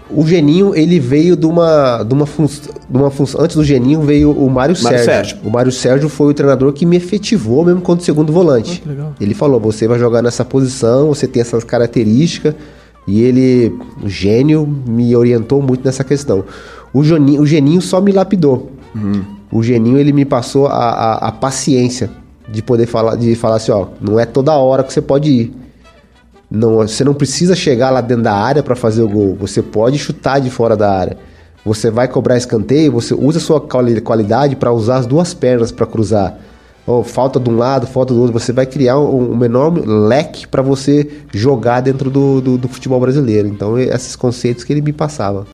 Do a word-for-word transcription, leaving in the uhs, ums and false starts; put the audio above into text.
O Geninho, ele veio de uma, de uma função... Fun... Antes do Geninho veio o Mário, Mário Sérgio. Sérgio. O Mário Sérgio foi o treinador que me efetivou mesmo quanto segundo volante. Oh, que legal. Ele falou, você vai jogar nessa posição, você tem essas características. E ele, o gênio, me orientou muito nessa questão. O, Joninho, o Geninho só me lapidou. Uhum. O Geninho, ele me passou a, a, a paciência de poder falar, de falar assim, ó, não é toda hora que você pode ir. Não, você não precisa chegar lá dentro da área para fazer o gol. Você pode chutar de fora da área. Você vai cobrar escanteio, você usa a sua qualidade para usar as duas pernas para cruzar. Ou falta de um lado, falta do outro. Você vai criar um, um enorme leque para você jogar dentro do, do, do futebol brasileiro. Então, esses conceitos que ele me passava.